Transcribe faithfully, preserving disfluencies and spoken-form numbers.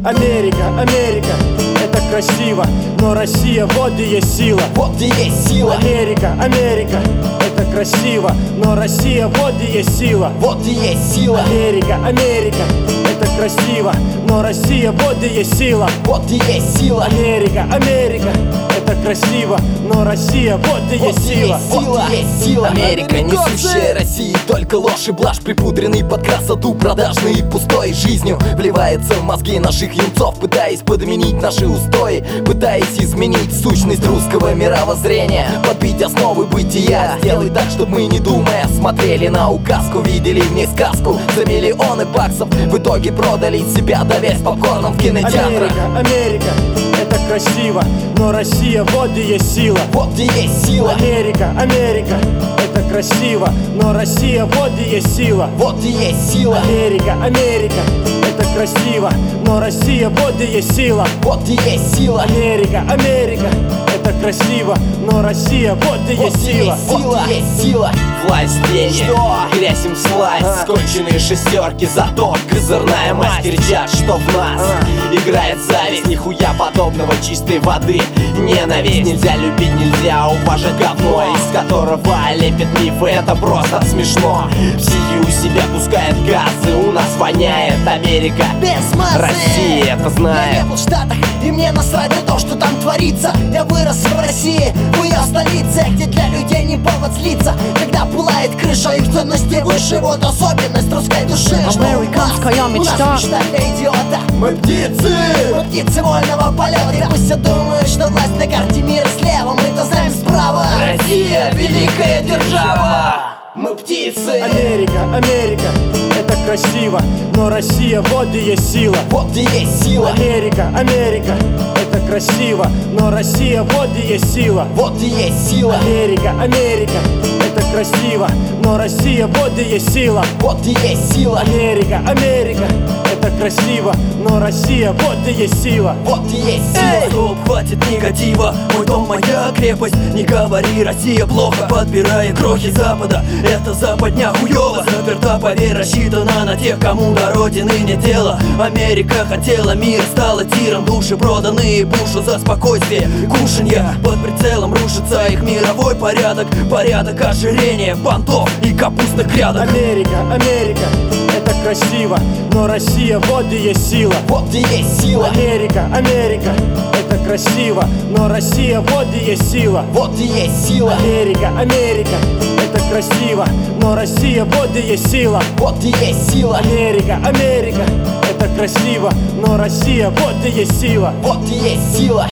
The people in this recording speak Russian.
Америка, Америка, это красиво, но Россия, вот и есть сила. Вот и есть сила. Америка, Америка, это красиво, но Россия, вот и есть сила. Вот и есть сила. Америка, Америка, это красиво, но Россия, вот и есть сила. Вот и есть сила. Америка, Америка, это красиво, но Россия, вот и Вот есть и сила. есть сила. Вот и есть сила. Америка, несущая России только ложь и блажь, припудренный под красоту, продажный и пустой жизнью вливается в мозги наших юнцов, пытаясь подменить наши устои, пытаясь изменить сущность русского мировоззрения, подбить основы бытия, сделать так, чтобы мы, не думая, смотрели на указку, видели в ней сказку за миллионы баксов, в итоге продали себя, давясь попкорном в кинотеатрах. Америка, Америка, это красиво, но Россия, вот и есть сила. Вот и есть сила. Америка, Америка, это красиво, но Россия, вот и есть сила. Вот и есть сила. Америка, Америка, это красиво, но Россия, вот и есть сила. Вот и есть сила. Америка, Америка, это красиво, но Россия, вот и Вот есть и сила. есть сила. Вот и есть сила. Власть в тени, Что? грязь им всласть, А. сконченные шестерки, зато козырная масть кричат, что в нас А. играет зависть, нихуя подобного чистой воды. Ненависть нельзя любить, нельзя уважать говно, из которого лепят мифы, это просто смешно. Психи у себя пускает газы, у нас воняет Америка. Без массы. Россия это Я знает. не был в Штатах, и мне насрать на то, что там творится. Я вырос в России, в ее столице, где для людей не повод злиться. Когда пылает крыша, их ценности выше. Вот особенность русской души, что у нас, Американская у мечта. нас мечта для идиота. Мы птицы! Мы птицы вольного полета. И пусть все думают, что власть на карте мира слева, мы-то знаем справа. Россия великая держава! Мы птицы! Америка, Америка, это красиво, но Россия, вот и есть сила. Вот и есть сила. Америка, Америка, это красиво, но Россия, вот и есть сила. Вот и есть сила. Америка, Америка, это красиво, но Россия, вот и есть сила. Вот и есть сила. Америка, Америка, это красиво, но Россия, вот и есть сила. Вот и есть сила. Эй, стоп, хватит негатива, мой дом, моя крепость. Не говори, Россия плохо, подбирая крохи Запада. Это западня хуёво, заперта, поверь, рассчитана на тех, кому до родины нет дела. Америка хотела мир, стала тиром, души проданные Бушу за спокойствие. Кушанья под прицелом рушится их мировой порядок. Порядок ожирения, понтов и капустных грядок. Америка, Америка, это красиво, но Россия, вот и есть сила. Вот и есть сила. Америка, Америка, это красиво, но Россия, вот и есть сила. Вот и есть сила. Америка, Америка, это красиво, но Россия, вот и есть сила. Вот и есть сила. Америка, Америка, это красиво, но Россия, вот и есть сила. Вот и есть сила.